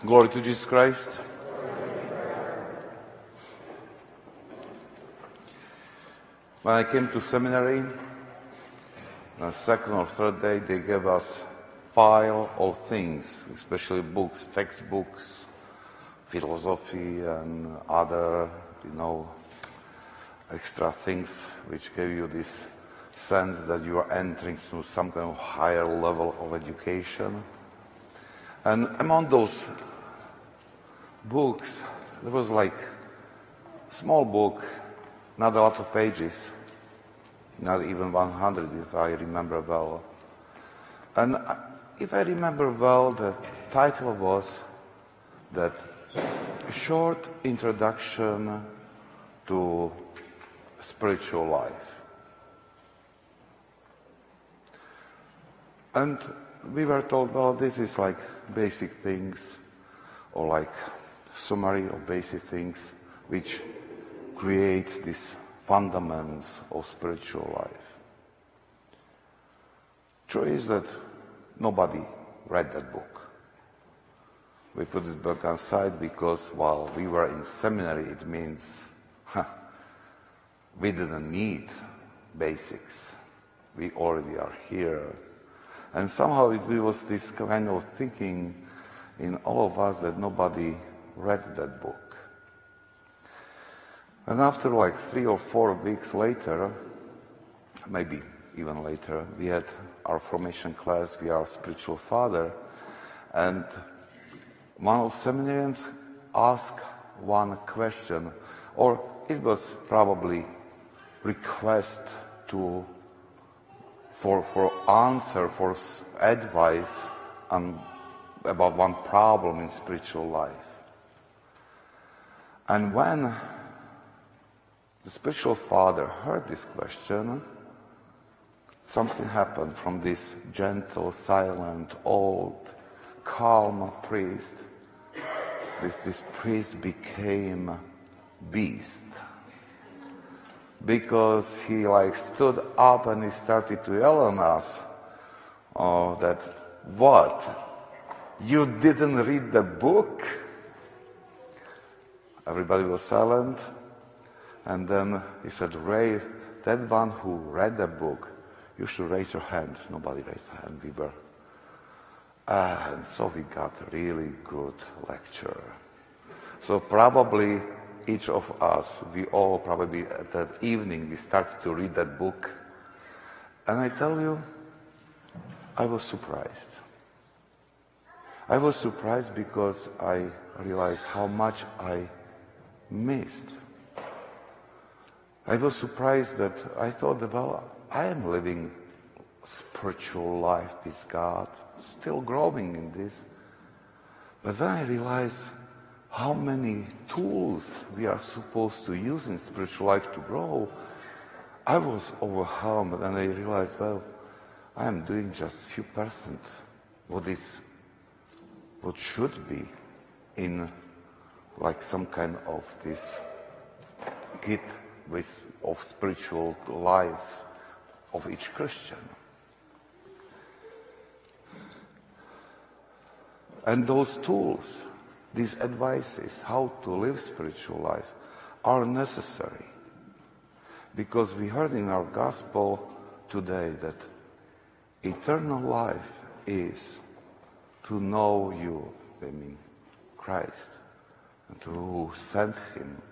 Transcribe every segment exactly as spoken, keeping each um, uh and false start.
Glory to Jesus Christ. When I came to seminary, the second or third day, they gave us pile of things, especially books, textbooks, philosophy, and other, you know, extra things which gave you this sense that you are entering to some kind of higher level of education. And among those books, there was like a small book, not a lot of pages, not even one hundred if I remember well. And if I remember well, the title was that Short Introduction to Spiritual Life. And we were told, well, this is like basic things, or like summary of basic things which create these fundaments of spiritual life. True is that nobody read that book. We put it back aside because while we were in seminary, it means huh, we didn't need basics. We already are here. And somehow it was this kind of thinking in all of us that nobody read that book. And after like three or four weeks later, maybe even later, we had our formation class, we are spiritual father, and one of seminarians asked one question, or it was probably request to for for answer, for advice on about one problem in spiritual life. And when the spiritual father heard this question, something happened from this gentle, silent, old, calm priest. This, this priest became beast. Because he like stood up and he started to yell on us, oh, that, what? You didn't read the book? Everybody was silent. And then he said, Ray, that one who read the book, you should raise your hand. Nobody raised their hand. We were. Uh, and so we got a really good lecture. So probably each of us, we all probably at that evening, we started to read that book. And I tell you, I was surprised. I was surprised because I realized how much I missed. I was surprised that I thought that, well, I am living spiritual life with God, still growing in this. But when I realized how many tools we are supposed to use in spiritual life to grow, I was overwhelmed and I realized, well, I am doing just a few percent what is, what should be in like some kind of this kit with, of spiritual life of each Christian. And those tools, these advices, how to live spiritual life, are necessary. Because we heard in our gospel today that eternal life is to know you, I mean Christ, and to who sent him.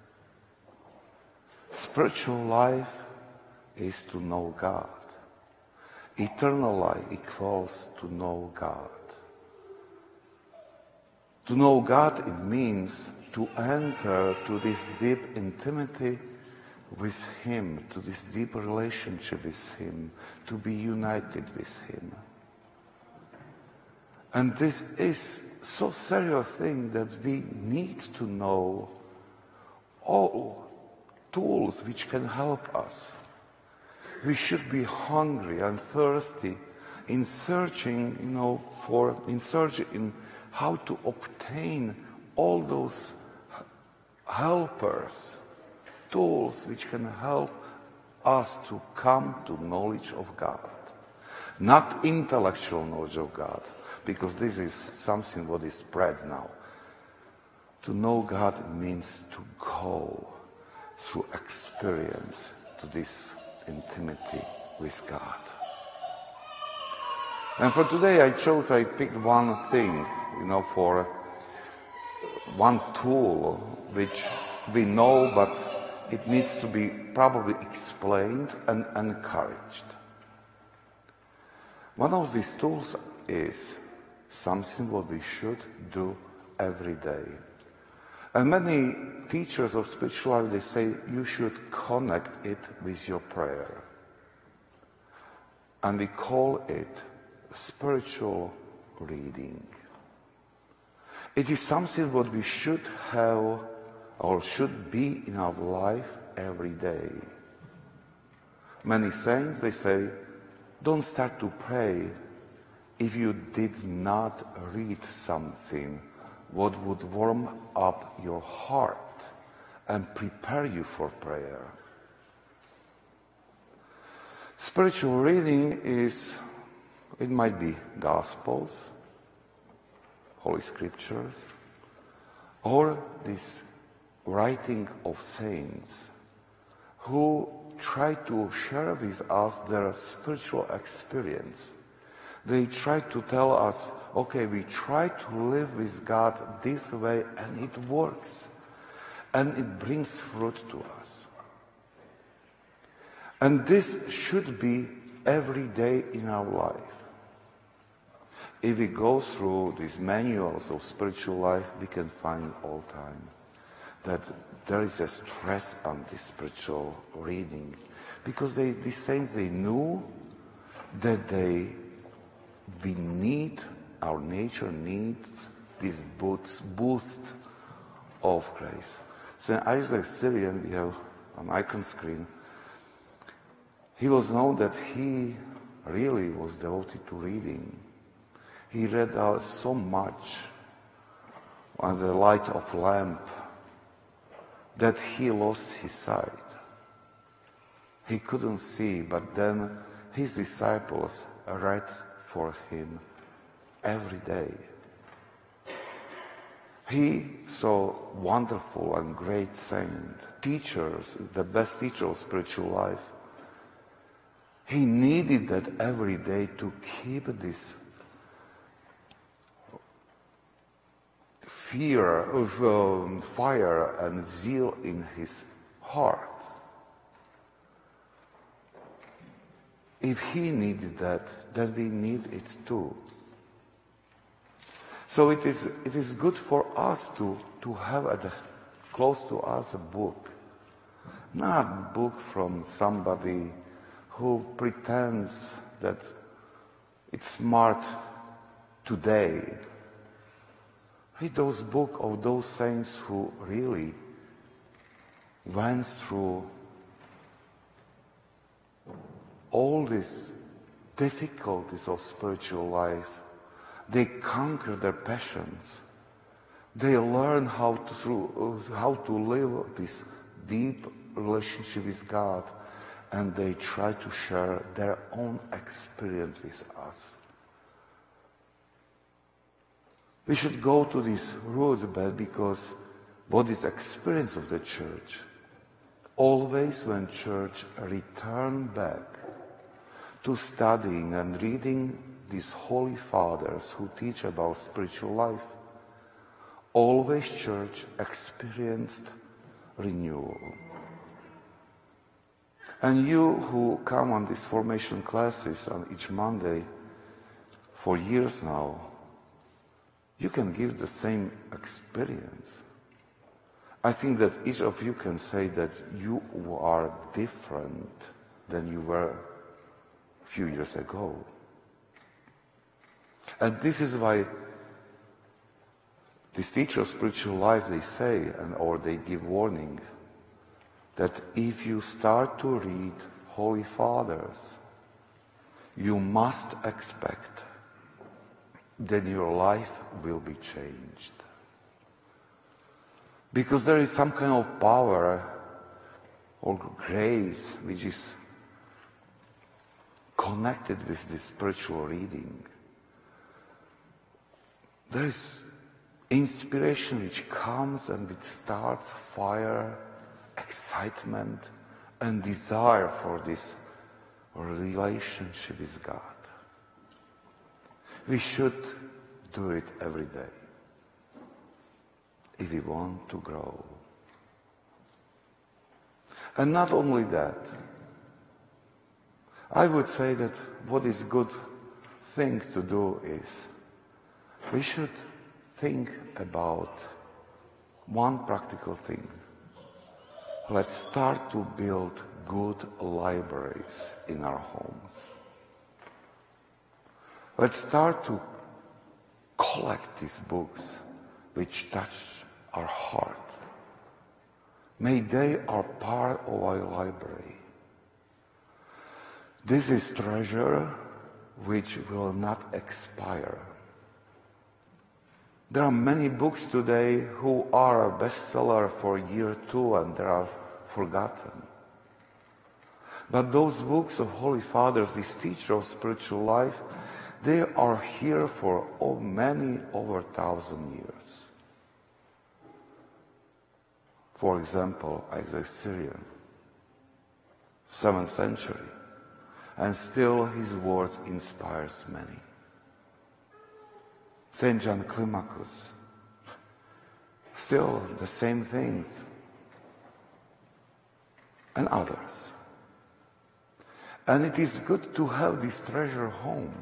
Spiritual life is to know God. Eternal life equals to know God. To know God, it means to enter to this deep intimacy with Him, to this deep relationship with Him, to be united with Him. And this is so serious thing that we need to know all tools which can help us. We should be hungry and thirsty in searching, you know, for, in searching in how to obtain all those helpers, tools which can help us to come to knowledge of God. Not intellectual knowledge of God, because this is something what is spread now. To know God means to go through experience to this intimacy with God. And for today I chose, I picked one thing, you know, for one tool which we know, but it needs to be probably explained and encouraged. One of these tools is something what we should do every day. And many teachers of spirituality, they say you should connect it with your prayer. And we call it spiritual reading. It is something what we should have or should be in our life every day. Many saints, they say, don't start to pray if you did not read something what would warm up your heart and prepare you for prayer. Spiritual reading is, it might be Gospels, Holy Scriptures, or this writing of saints who try to share with us their spiritual experience. They try to tell us, okay, we try to live with God this way and it works. And it brings fruit to us. And this should be every day in our life. If we go through these manuals of spiritual life, we can find all time that there is a stress on this spiritual reading. Because they, these saints, they knew that they, we need, our nature needs this boost, boost of grace. Saint Isaac Syrian, we have an icon screen, he was known that he really was devoted to reading. He read uh, so much on the light of lamp that he lost his sight. He couldn't see, but then his disciples read for him every day. He saw wonderful and great saints, teachers, the best teacher of spiritual life. He needed that every day to keep this fear of um, fire and zeal in his heart. If he needed that, then we need it too. So it is, it is good for us to, to have at the, close to us a book. Not a book from somebody who pretends that it's smart today. Read those books of those saints who really went through all these difficulties of spiritual life. They conquer their passions. They learn how to, through, how to live this deep relationship with God, and they try to share their own experience with us. We should go to these roots a bit, because what is experience of the church? Always when church return back to studying and reading these holy fathers who teach about spiritual life, always church experienced renewal. And you who come on these formation classes on each Monday for years now, you can give the same experience. I think that each of you can say that you are different than you were a few years ago. And this is why these teachers of spiritual life, they say, and or they give warning, that if you start to read Holy Fathers, you must expect that your life will be changed. Because there is some kind of power or grace which is connected with this spiritual reading. there is inspiration which comes and which starts fire, excitement, and desire for this relationship with God. We should do it every day if we want to grow. And not only that, I would say that what is good thing to do is we should think about one practical thing. Let's start to build good libraries in our homes. Let's start to collect these books which touch our heart. May they are part of our library. This is treasure which will not expire. There are many books today who are a bestseller for a year or two and they are forgotten. But those books of Holy Fathers, these teachers of spiritual life, they are here for oh, many over a thousand years. For example, Isaac Syrian, seventh century, and still his words inspires many. Saint John Climacus, still the same things, and others. And it is good to have this treasure home,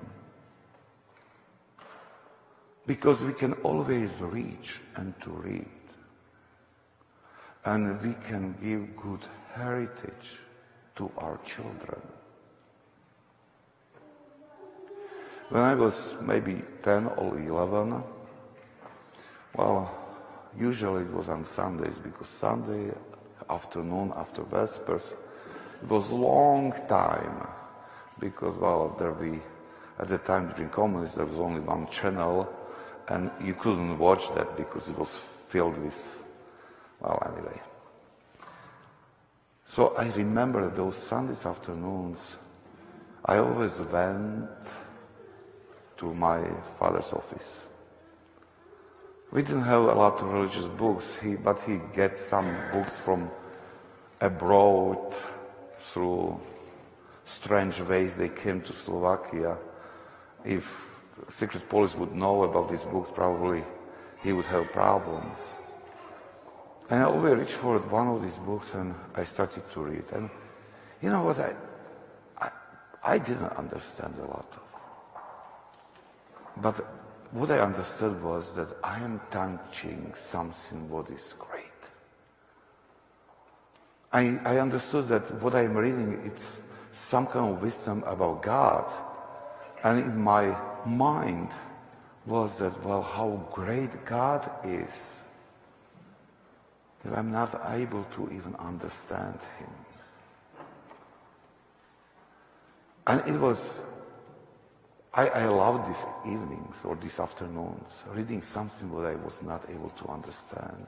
because we can always reach and to read. And we can give good heritage to our children. When I was maybe ten or eleven, well, usually it was on Sundays, because Sunday afternoon after Vespers, it was a long time, because, well, there we, at the time during communism, there was only one channel, and you couldn't watch that because it was filled with, well, anyway. So I remember those Sundays afternoons, I always went to my father's office. We didn't have a lot of religious books, he, but he gets some books from abroad through strange ways. They came to Slovakia. If secret police would know about these books, probably he would have problems. And I always reached for one of these books and I started to read. And you know what, I, I, I didn't understand a lot of. But what I understood was that I am touching something what is great. I, I understood that what I'm reading, it's some kind of wisdom about God. And in my mind was that, well, how great God is. That I'm not able to even understand Him. And it was, I, I loved these evenings or these afternoons, reading something that I was not able to understand.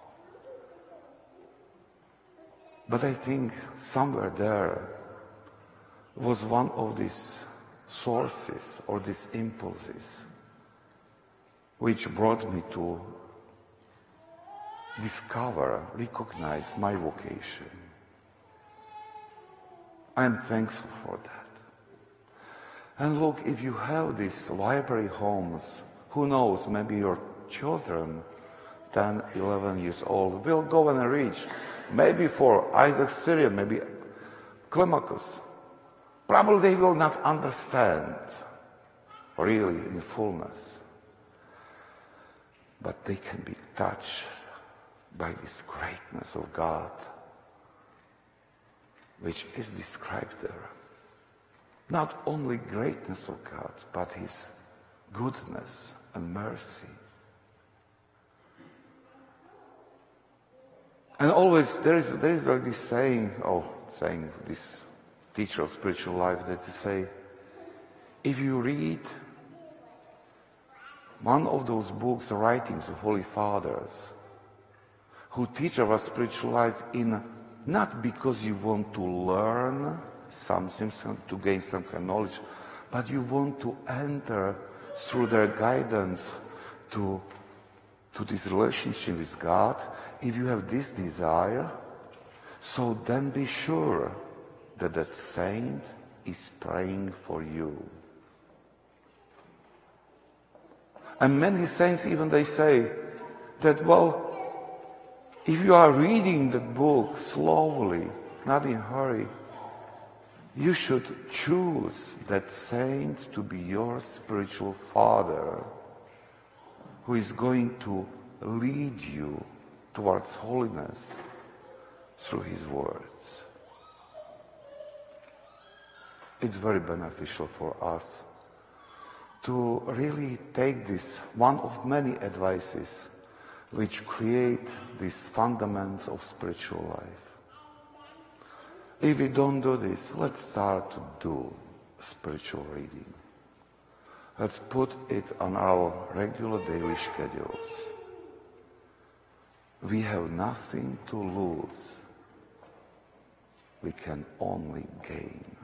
But I think somewhere there was one of these sources or these impulses which brought me to discover, recognize my vocation. I am thankful for that. And look, if you have these library homes, who knows, maybe your children, ten, eleven years old, will go and reach. Maybe for Isaac Syrian, maybe Climacus. Probably they will not understand really in fullness. But they can be touched by this greatness of God, which is described there. Not only greatness of God, but His goodness and mercy. And always there is there is like this saying, oh, saying this teacher of spiritual life, that they say, if you read one of those books, the writings of Holy Fathers, who teach about spiritual life in not because you want to learn something, to gain some kind of knowledge, but you want to enter through their guidance to, to this relationship with God, if you have this desire, so then be sure that that saint is praying for you. And many saints even they say that, well, if you are reading that book slowly, not in a hurry, you should choose that saint to be your spiritual father, who is going to lead you towards holiness through his words. It's very beneficial for us to really take this, one of many advices which create these fundaments of spiritual life. If we don't do this, let's start to do spiritual reading. Let's put it on our regular daily schedules. We have nothing to lose. We can only gain.